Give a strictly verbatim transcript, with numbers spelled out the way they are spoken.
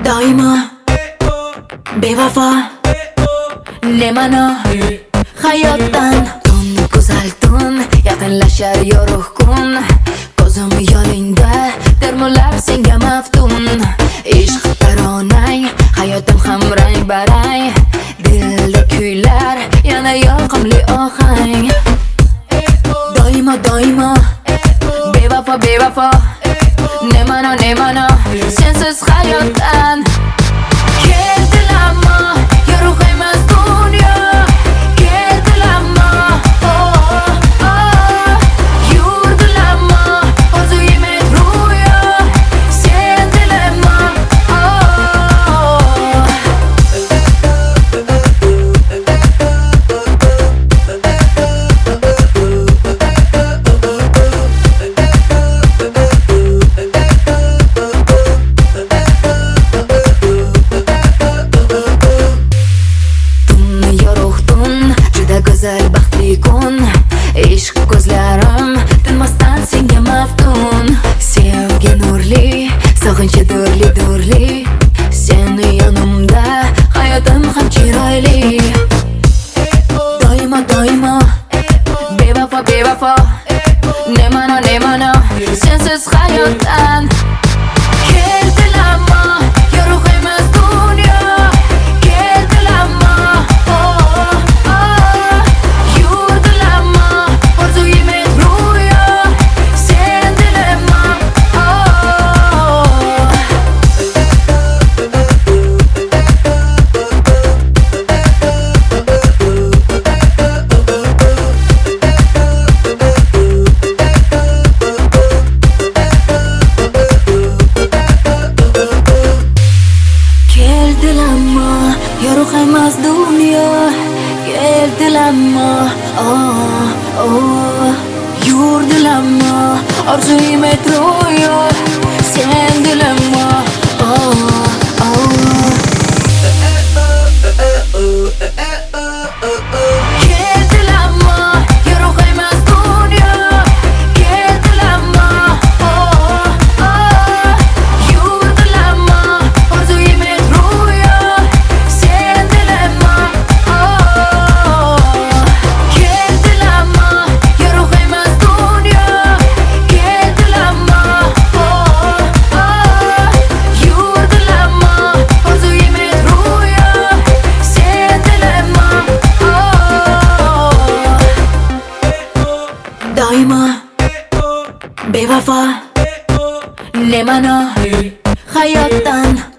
doimo bevafo nemano hayotdan tun go'zal tun yaqinlashar yorug' kun ko'zim yoningda termulab senga maftun ishq taronang hayotim ham rang barang dilda kuylar yana yoqimli ohang doimo doimo bevafo bevafo nemano nemano sensiz hayotdan keldilarmi yorug' emas dunyo keldilarmi oh oh yurdilarmi orzuim ro'yo sen dilimmi go'zal baxtli kun ishq ko'zlarim tinmasdan senga maftun sevgi nurli sog'inchi durli durli sen yonimda hayotim ham chiroyli doimo doimo bevafo bevafo nemano nemano sensiz hayotdan keldilarmi yorug' emas dunyo keldilarmi yorug' emas dunyo keldilarmi oh oh yurdilarmi orzuim ro'yo sen dilimmi oh oh keldilarmi yorug' emas dunyo keldilarmi oh oh yurdilarmi orzuim ro'yo sen dilimmi oh keldilarmi yorug' emas dunyo keldilarmi oh oh yurdilarmi orzuim ro'yo sen dilimmi doimo bevafo nemano hayotdan